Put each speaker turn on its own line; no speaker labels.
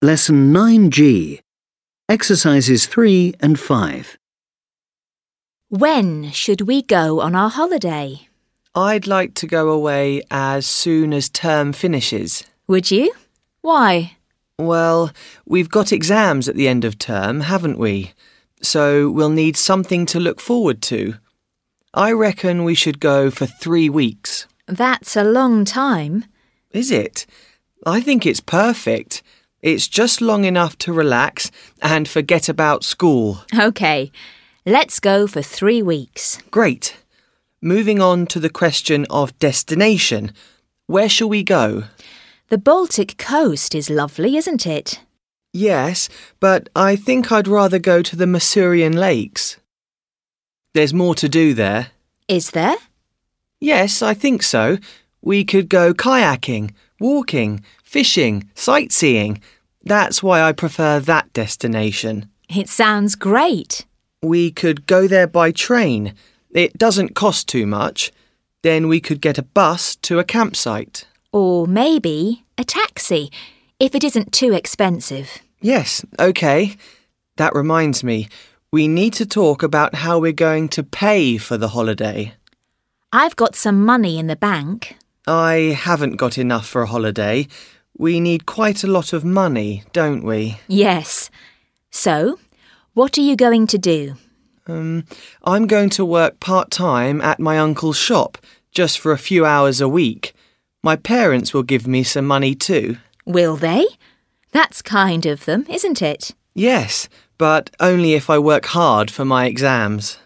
Lesson 9G. Exercises 3 and 5.
When should we go on our holiday?
I'd like to go away as soon as term finishes.
Would you? Why?
Well, we've got exams at the end of term, haven't we? So we'll need something to look forward to. I reckon we should go for 3 weeks.
That's a long time.
Is it? I think it's perfect. It's just long enough to relax and forget about school.
OK, let's go for 3 weeks.
Great. Moving on to the question of destination. Where shall we go?
The Baltic coast is lovely, isn't it?
Yes, but I think I'd rather go to the Masurian Lakes. There's more to do there.
Is there?
Yes, I think so. We could go kayaking, walking, fishing, sightseeing. That's why I prefer that destination.
It sounds great.
We could go there by train. It doesn't cost too much. Then we could get a bus to a campsite.
Or maybe a taxi, if it isn't too expensive.
Yes, OK. That reminds me, we need to talk about how we're going to pay for the holiday.
I've got some money in the bank.
I haven't got enough for a holiday. We need quite a lot of money, don't we?
Yes. So, what are you going to do?
I'm going to work part-time at my uncle's shop, just for a few hours a week. My parents will give me some money too.
Will they? That's kind of them, isn't it?
Yes, but only if I work hard for my exams.